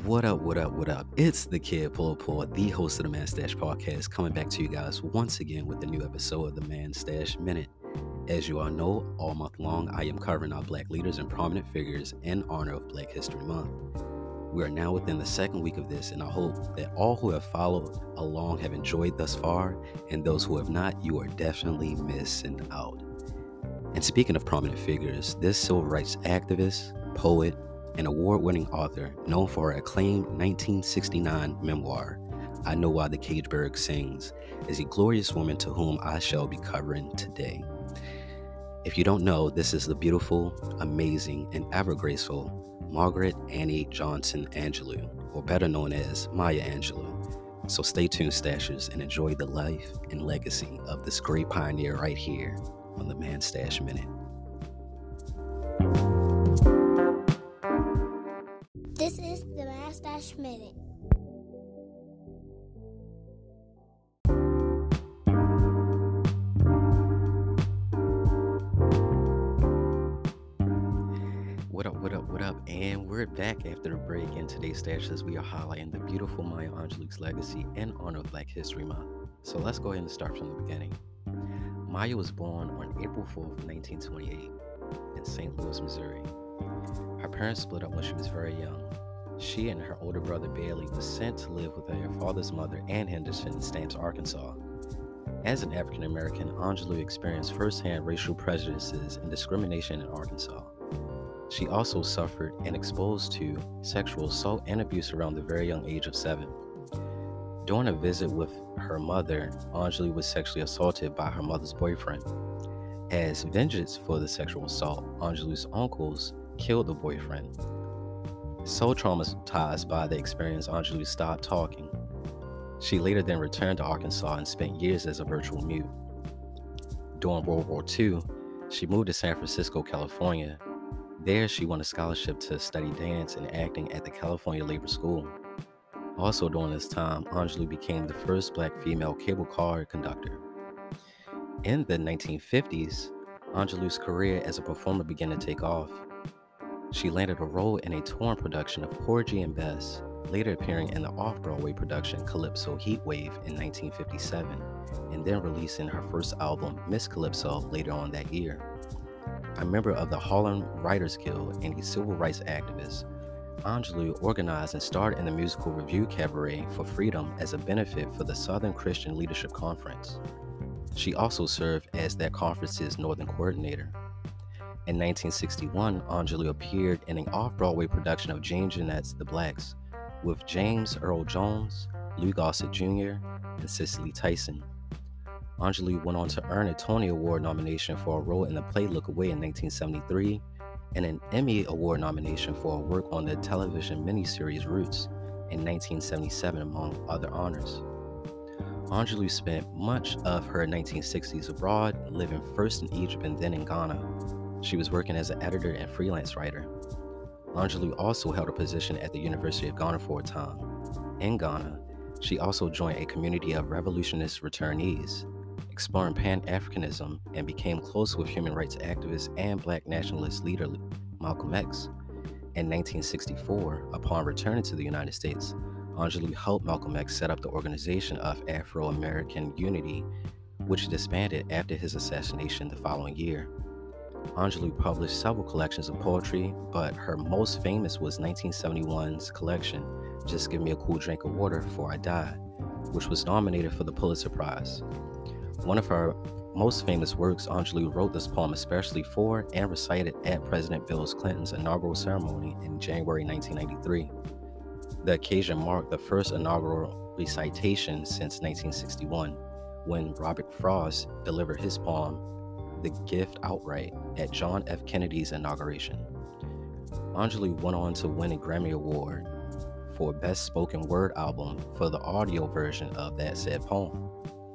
What up, what up, what up? It's the Kid Pull Pull, the host of the Man Stash Podcast, coming back to you guys once again with a new episode of the Man Stash Minute. As you all know, all month long, I am covering our Black leaders and prominent figures in honor of Black History Month. We are now within the second week of this, and I hope that all who have followed along have enjoyed thus far, and those who have not, you are definitely missing out. And speaking of prominent figures, this civil rights activist, poet, an award-winning author known for her acclaimed 1969 memoir, I Know Why the Cage Bird Sings, is a glorious woman to whom I shall be covering today. If you don't know, this is the beautiful, amazing, and ever graceful Margaret Annie Johnson Angelou, or better known as Maya Angelou. So stay tuned, Stashers, and enjoy the life and legacy of this great pioneer right here on the Man Stash Minute. This is the Man Stash Minute. What up, what up, what up? And we're back after the break. In today's Stashes, we are highlighting the beautiful Maya Angelou's legacy in honor of Black History Month. So let's go ahead and start from the beginning. Maya was born on April 4th, 1928 in St. Louis, Missouri. Her parents split up when she was very young. She and her older brother Bailey was sent to live with her father's mother, Ann Henderson, in Stamps, Arkansas. As an African American, Angelou experienced firsthand racial prejudices and discrimination in Arkansas. She also suffered and exposed to sexual assault and abuse around the very young age of 7. During a visit with her mother, Angelou was sexually assaulted by her mother's boyfriend. As vengeance for the sexual assault, Angelou's uncles killed the boyfriend. So traumatized by the experience, Angelou stopped talking. She later then returned to Arkansas and spent years as a virtual mute. During World War II, she moved to San Francisco, California. There, she won a scholarship to study dance and acting at the California Labor School. Also during this time, Angelou became the first Black female cable car conductor. In the 1950s, Angelou's career as a performer began to take off. She landed a role in a touring production of Porgy and Bess, later appearing in the off-Broadway production Calypso Heatwave in 1957, and then releasing her first album, Miss Calypso, later on that year. A member of the Harlem Writers Guild and a civil rights activist, Angelou organized and starred in the musical revue Cabaret for Freedom as a benefit for the Southern Christian Leadership Conference. She also served as that conference's Northern Coordinator. In 1961, Angelou appeared in an off-Broadway production of Jane Jeanette's The Blacks with James Earl Jones, Lou Gossett Jr., and Cicely Tyson. Angelou went on to earn a Tony Award nomination for a role in the play Look Away in 1973 and an Emmy Award nomination for her work on the television miniseries Roots in 1977, among other honors. Angelou spent much of her 1960s abroad, living first in Egypt and then in Ghana. She was working as an editor and freelance writer. Angelou also held a position at the University of Ghana for a time. In Ghana, she also joined a community of revolutionist returnees, exploring Pan-Africanism, and became close with human rights activist and Black nationalist leader Malcolm X. In 1964, upon returning to the United States, Angelou helped Malcolm X set up the Organization of Afro-American Unity, which disbanded after his assassination the following year. Angelou published several collections of poetry, but her most famous was 1971's collection, Just Give Me a Cool Drink of Water Before I Die, which was nominated for the Pulitzer Prize. One of her most famous works, Angelou wrote this poem especially for and recited at President Bill Clinton's inaugural ceremony in January 1993. The occasion marked the first inaugural recitation since 1961, when Robert Frost delivered his poem, The Gift Outright, at John F. Kennedy's inauguration. Angelou went on to win a Grammy Award for Best Spoken Word Album for the audio version of that said poem.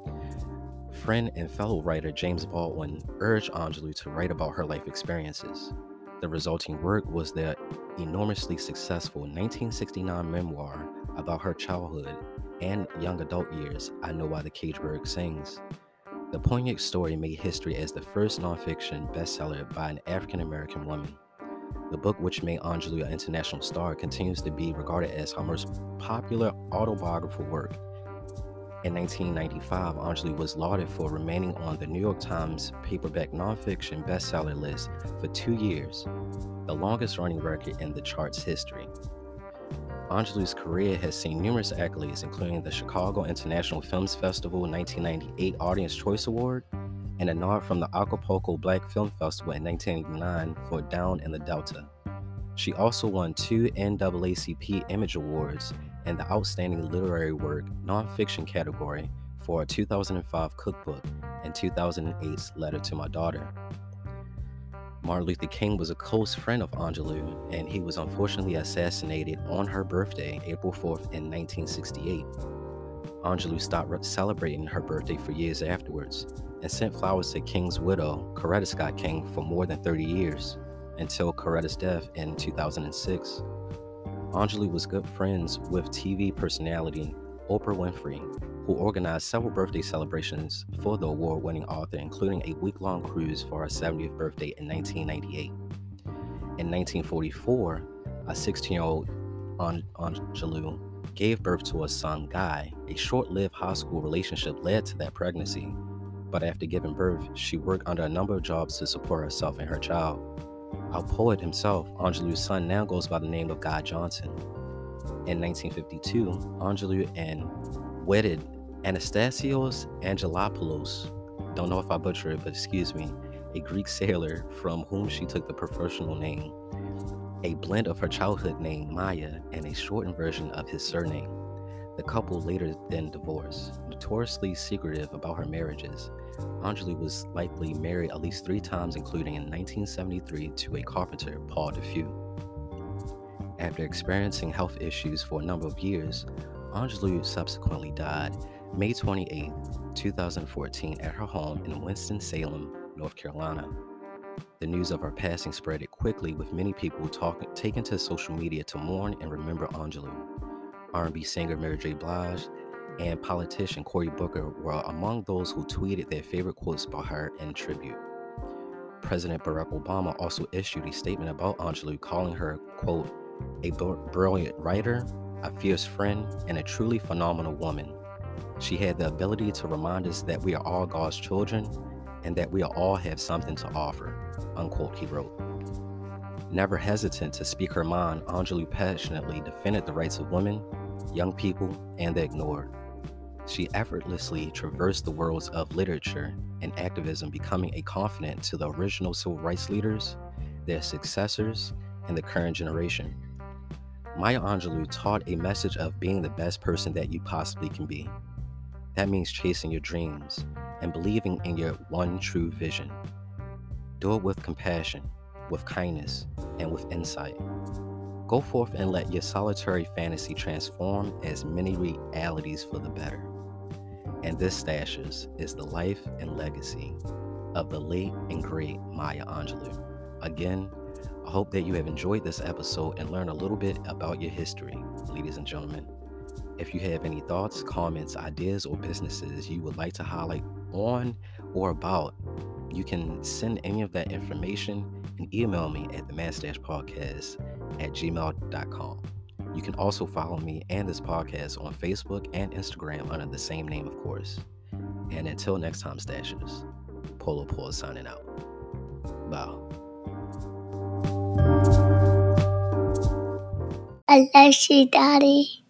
Friend and fellow writer James Baldwin urged Angelou to write about her life experiences. The resulting work was the enormously successful 1969 memoir about her childhood and young adult years, I Know Why the Cage Bird Sings. The poignant story made history as the first nonfiction bestseller by an African American woman. The book, which made Angelou an international star, continues to be regarded as her most popular autobiographical work. In 1995, Angelou was lauded for remaining on the New York Times paperback nonfiction bestseller list for 2 years, the longest running record in the chart's history. Angelou's career has seen numerous accolades, including the Chicago International Films Festival 1998 Audience Choice Award and a nod from the Acapulco Black Film Festival in 1989 for Down in the Delta. She also won 2 NAACP Image Awards in the Outstanding Literary Work Nonfiction category for a 2005 cookbook and 2008's Letter to My Daughter. Martin Luther King was a close friend of Angelou, and he was unfortunately assassinated on her birthday, April 4th, in 1968. Angelou stopped celebrating her birthday for years afterwards and sent flowers to King's widow, Coretta Scott King, for more than 30 years, until Coretta's death in 2006. Angelou was good friends with TV personality Oprah Winfrey, who organized several birthday celebrations for the award-winning author, including a week-long cruise for her 70th birthday in 1998. In 1944, a 16-year-old Angelou gave birth to a son, Guy. A short-lived high school relationship led to that pregnancy, but after giving birth, she worked under a number of jobs to support herself and her child. Our poet himself, Angelou's son, now goes by the name of Guy Johnson. In 1952, Angelou and wedded Anastasios Angelopoulos, don't know if I butcher it, but excuse me, a Greek sailor from whom she took the professional name, a blend of her childhood name Maya and a shortened version of his surname. The couple later then divorced. Notoriously secretive about her marriages, Angelou was likely married at least 3 times, including in 1973 to a carpenter, Paul DeFew. After experiencing health issues for a number of years, Angelou subsequently died May 28, 2014 at her home in Winston-Salem, North Carolina. The news of her passing spread quickly, with many people taking to social media to mourn and remember Angelou. R&B singer Mary J. Blige and politician Cory Booker were among those who tweeted their favorite quotes about her in tribute. President Barack Obama also issued a statement about Angelou, calling her, quote, a brilliant writer, a fierce friend, and a truly phenomenal woman. She had the ability to remind us that we are all God's children and that we all have something to offer, unquote, he wrote. Never hesitant to speak her mind, Angelou passionately defended the rights of women, young people, and the ignored. She effortlessly traversed the worlds of literature and activism, becoming a confidant to the original civil rights leaders, their successors, and the current generation. Maya Angelou taught a message of being the best person that you possibly can be. That means chasing your dreams and believing in your one true vision. Do it with compassion, with kindness, and with insight. Go forth and let your solitary fantasy transform as many realities for the better. And this, Stashers, is the life and legacy of the late and great Maya Angelou. Again, I hope that you have enjoyed this episode and learned a little bit about your history, ladies and gentlemen. If you have any thoughts, comments, ideas, or businesses you would like to highlight on or about, you can send any of that information and email me at themass-podcast@gmail.com. You can also follow me and this podcast on Facebook and Instagram under the same name, of course. And until next time, Stashers, Polo Paul signing out. Bye. I love you, Daddy.